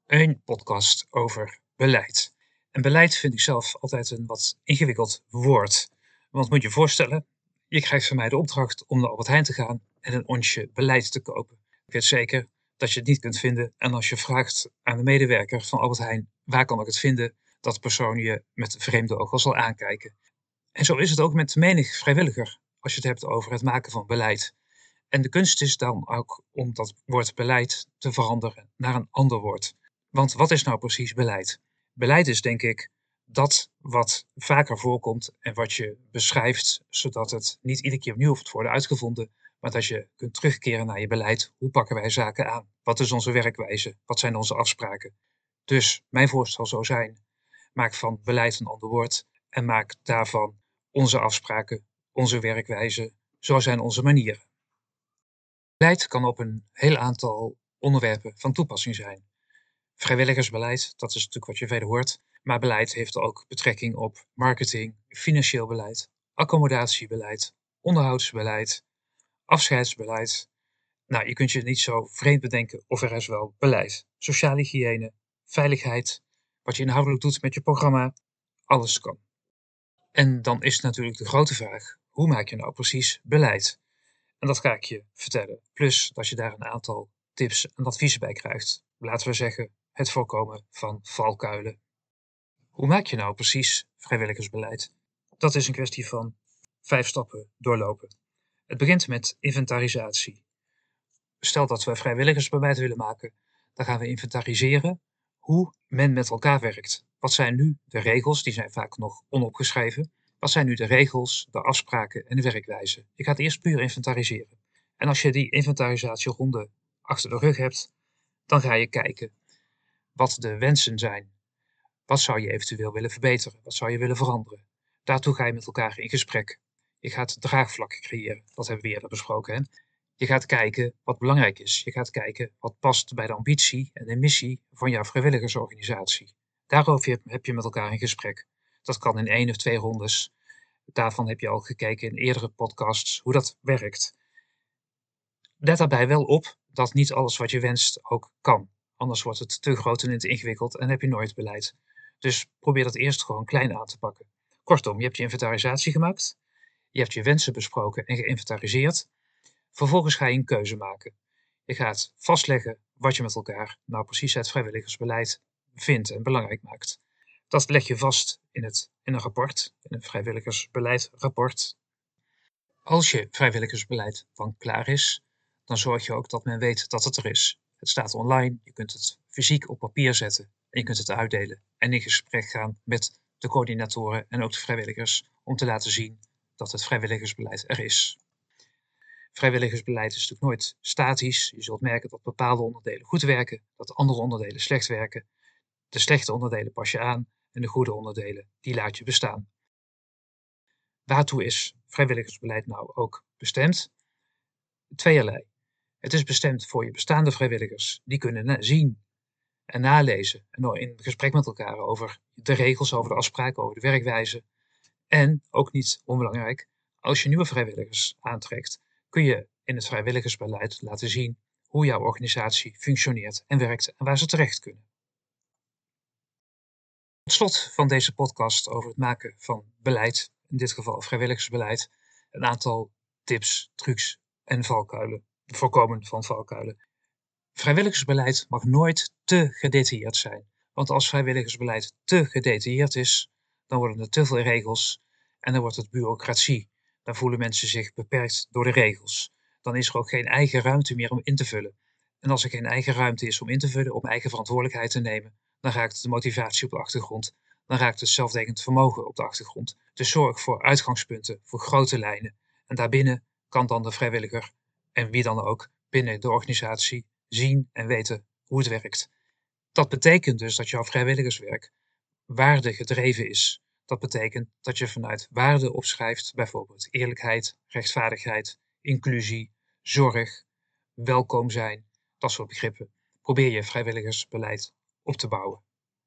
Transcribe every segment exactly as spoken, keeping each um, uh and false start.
Een podcast over beleid. En beleid vind ik zelf altijd een wat ingewikkeld woord. Want moet je je voorstellen, je krijgt van mij de opdracht om naar Albert Heijn te gaan en een onsje beleid te kopen. Ik weet zeker dat je het niet kunt vinden. En als je vraagt aan de medewerker van Albert Heijn, waar kan ik het vinden, dat de persoon je met vreemde ogen zal aankijken. En zo is het ook met menig vrijwilliger, als je het hebt over het maken van beleid. En de kunst is dan ook om dat woord beleid te veranderen naar een ander woord. Want wat is nou precies beleid? Beleid is denk ik dat wat vaker voorkomt en wat je beschrijft, zodat het niet iedere keer opnieuw hoeft te worden uitgevonden, maar dat je kunt terugkeren naar je beleid. Hoe pakken wij zaken aan? Wat is onze werkwijze? Wat zijn onze afspraken? Dus mijn voorstel zou zijn, maak van beleid een ander woord en maak daarvan onze afspraken, onze werkwijze, zo zijn onze manieren. Beleid kan op een heel aantal onderwerpen van toepassing zijn. Vrijwilligersbeleid, dat is natuurlijk wat je verder hoort. Maar beleid heeft ook betrekking op marketing, financieel beleid, accommodatiebeleid, onderhoudsbeleid, afscheidsbeleid. Nou, je kunt je niet zo vreemd bedenken of er is wel beleid. Sociale hygiëne, veiligheid, wat je inhoudelijk doet met je programma, alles kan. En dan is natuurlijk de grote vraag, hoe maak je nou precies beleid? En dat ga ik je vertellen. Plus dat je daar een aantal tips en adviezen bij krijgt. Laten we zeggen, het voorkomen van valkuilen. Hoe maak je nou precies vrijwilligersbeleid? Dat is een kwestie van vijf stappen doorlopen. Het begint met inventarisatie. Stel dat we vrijwilligersbeleid willen maken, dan gaan we inventariseren hoe men met elkaar werkt. Wat zijn nu de regels? Die zijn vaak nog onopgeschreven. Wat zijn nu de regels, de afspraken en de werkwijze? Je gaat eerst puur inventariseren. En als je die inventarisatieronde achter de rug hebt, dan ga je kijken wat de wensen zijn. Wat zou je eventueel willen verbeteren? Wat zou je willen veranderen? Daartoe ga je met elkaar in gesprek. Je gaat draagvlakken creëren. Dat hebben we eerder besproken. Hè? Je gaat kijken wat belangrijk is. Je gaat kijken wat past bij de ambitie en de missie van jouw vrijwilligersorganisatie. Daarover heb je met elkaar in gesprek. Dat kan in één of twee rondes. Daarvan heb je al gekeken in eerdere podcasts hoe dat werkt. Let daarbij wel op dat niet alles wat je wenst ook kan. Anders wordt het te groot en te ingewikkeld en heb je nooit beleid. Dus probeer dat eerst gewoon klein aan te pakken. Kortom, je hebt je inventarisatie gemaakt. Je hebt je wensen besproken en geïnventariseerd. Vervolgens ga je een keuze maken. Je gaat vastleggen wat je met elkaar nou precies het vrijwilligersbeleid vindt en belangrijk maakt. Dat leg je vast in, het, in een rapport, in een vrijwilligersbeleidrapport. Als je vrijwilligersbeleid dan klaar is, dan zorg je ook dat men weet dat het er is. Het staat online, je kunt het fysiek op papier zetten en je kunt het uitdelen en in gesprek gaan met de coördinatoren en ook de vrijwilligers om te laten zien dat het vrijwilligersbeleid er is. Vrijwilligersbeleid is natuurlijk nooit statisch. Je zult merken dat bepaalde onderdelen goed werken, dat andere onderdelen slecht werken. De slechte onderdelen pas je aan en de goede onderdelen die laat je bestaan. Waartoe is vrijwilligersbeleid nou ook bestemd? Tweeërlei. Het is bestemd voor je bestaande vrijwilligers. Die kunnen zien en nalezen en in gesprek met elkaar over de regels, over de afspraken, over de werkwijze. En, ook niet onbelangrijk, als je nieuwe vrijwilligers aantrekt, kun je in het vrijwilligersbeleid laten zien hoe jouw organisatie functioneert en werkt en waar ze terecht kunnen. Tot slot van deze podcast over het maken van beleid, in dit geval vrijwilligersbeleid, een aantal tips, trucs en valkuilen. Het voorkomen van valkuilen. Vrijwilligersbeleid mag nooit te gedetailleerd zijn. Want als vrijwilligersbeleid te gedetailleerd is, dan worden er te veel regels en dan wordt het bureaucratie. Dan voelen mensen zich beperkt door de regels. Dan is er ook geen eigen ruimte meer om in te vullen. En als er geen eigen ruimte is om in te vullen, om eigen verantwoordelijkheid te nemen, dan raakt de motivatie op de achtergrond. Dan raakt het zelfdenkend vermogen op de achtergrond. Dus zorg voor uitgangspunten, voor grote lijnen. En daarbinnen kan dan de vrijwilliger, en wie dan ook, binnen de organisatie zien en weten hoe het werkt. Dat betekent dus dat jouw vrijwilligerswerk waardegedreven is. Dat betekent dat je vanuit waarde opschrijft, bijvoorbeeld eerlijkheid, rechtvaardigheid, inclusie, zorg, welkom zijn, dat soort begrippen. Probeer je vrijwilligersbeleid op te bouwen.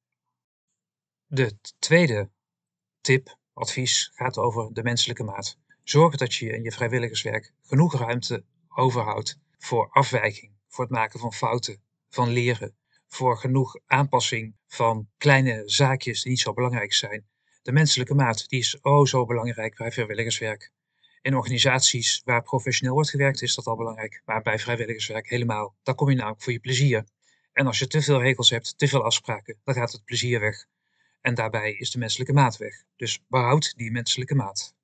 De tweede tip, advies, gaat over de menselijke maat. Zorg dat je in je vrijwilligerswerk genoeg ruimte overhoudt voor afwijking, voor het maken van fouten, van leren, voor genoeg aanpassing van kleine zaakjes die niet zo belangrijk zijn. De menselijke maat die is oh zo belangrijk bij vrijwilligerswerk. In organisaties waar professioneel wordt gewerkt is dat al belangrijk, maar bij vrijwilligerswerk helemaal. Daar kom je namelijk voor je plezier. En als je te veel regels hebt, te veel afspraken, dan gaat het plezier weg. En daarbij is de menselijke maat weg. Dus behoud die menselijke maat.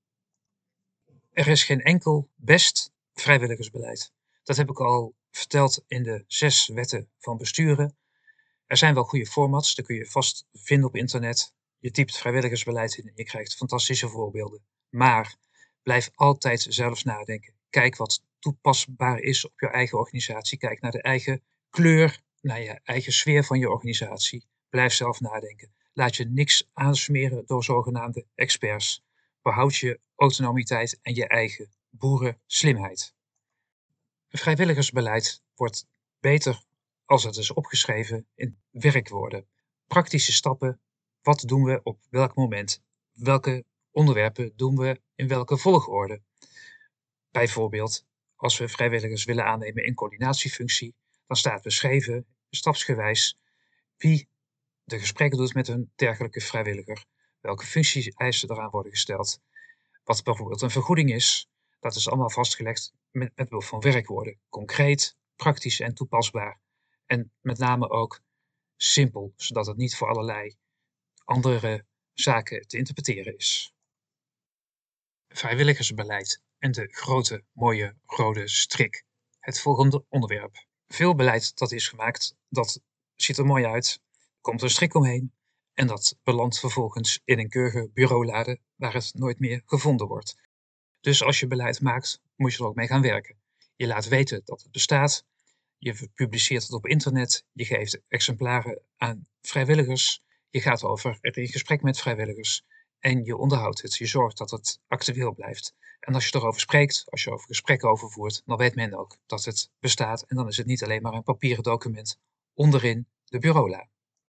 Er is geen enkel best vrijwilligersbeleid. Dat heb ik al verteld in de zes wetten van besturen. Er zijn wel goede formats, die kun je vast vinden op internet. Je typt vrijwilligersbeleid in en je krijgt fantastische voorbeelden. Maar blijf altijd zelf nadenken. Kijk wat toepasbaar is op je eigen organisatie. Kijk naar de eigen kleur, naar je eigen sfeer van je organisatie. Blijf zelf nadenken. Laat je niks aansmeren door zogenaamde experts. Behoud je autonomiteit en je eigen boerenslimheid. Vrijwilligersbeleid wordt beter als het is opgeschreven in werkwoorden. Praktische stappen. Wat doen we op welk moment? Welke onderwerpen doen we in welke volgorde? Bijvoorbeeld, als we vrijwilligers willen aannemen in coördinatiefunctie, dan staat beschreven, stapsgewijs, wie de gesprekken doet met een dergelijke vrijwilliger, welke functie-eisen eraan worden gesteld, wat bijvoorbeeld een vergoeding is. Dat is allemaal vastgelegd met, met behulp van werkwoorden. Concreet, praktisch en toepasbaar. En met name ook simpel, zodat het niet voor allerlei andere zaken te interpreteren is. Vrijwilligersbeleid en de grote mooie rode strik. Het volgende onderwerp. Veel beleid dat is gemaakt, dat ziet er mooi uit, komt een strik omheen en dat belandt vervolgens in een keurige bureaulade waar het nooit meer gevonden wordt. Dus als je beleid maakt, moet je er ook mee gaan werken. Je laat weten dat het bestaat, je publiceert het op internet, je geeft exemplaren aan vrijwilligers, je gaat over in gesprek met vrijwilligers en je onderhoudt het. Je zorgt dat het actueel blijft. En als je erover spreekt, als je over gesprekken overvoert, dan weet men ook dat het bestaat en dan is het niet alleen maar een papieren document onderin de bureaula.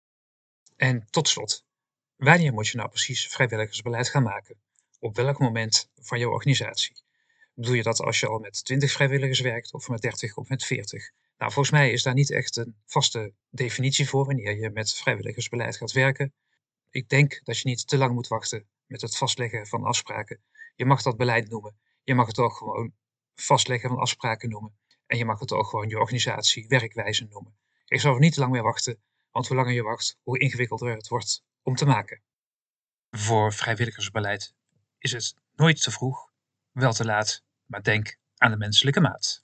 En tot slot, wanneer moet je nou precies vrijwilligersbeleid gaan maken? Op welk moment van je organisatie? Bedoel je dat als je al met twintig vrijwilligers werkt, of met dertig of met veertig? Nou, volgens mij is daar niet echt een vaste definitie voor wanneer je met vrijwilligersbeleid gaat werken. Ik denk dat je niet te lang moet wachten met het vastleggen van afspraken. Je mag dat beleid noemen. Je mag het ook gewoon vastleggen van afspraken noemen. En je mag het ook gewoon je organisatie werkwijze noemen. Ik zou er niet te lang mee wachten, want hoe langer je wacht, hoe ingewikkelder het wordt om te maken. Voor vrijwilligersbeleid is het nooit te vroeg, wel te laat, maar denk aan de menselijke maat.